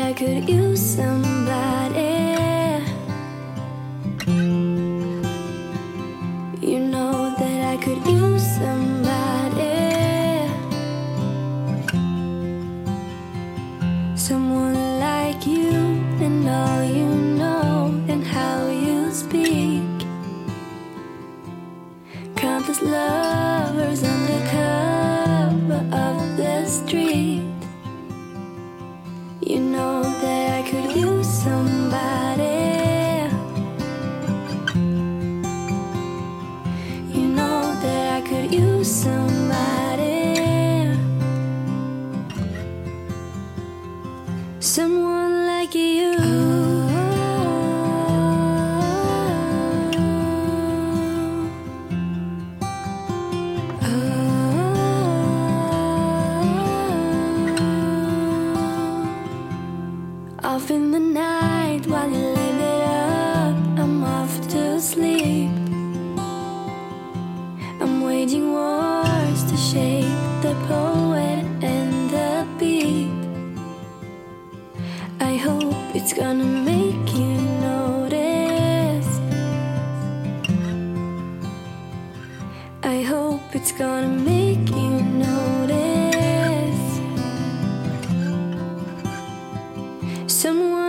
I could use somebody. You know that I could use somebody. Someone like you, and all you know, and how you speak. Countless lovers under cover of the street. You know that I could use somebody. You know that I could use somebody. Someone like you. Off in the night while you live it up, I'm off to sleep. I'm waging wars to shape the poet and the beat. I hope it's gonna make you notice. I hope it's gonna make you notice. Someone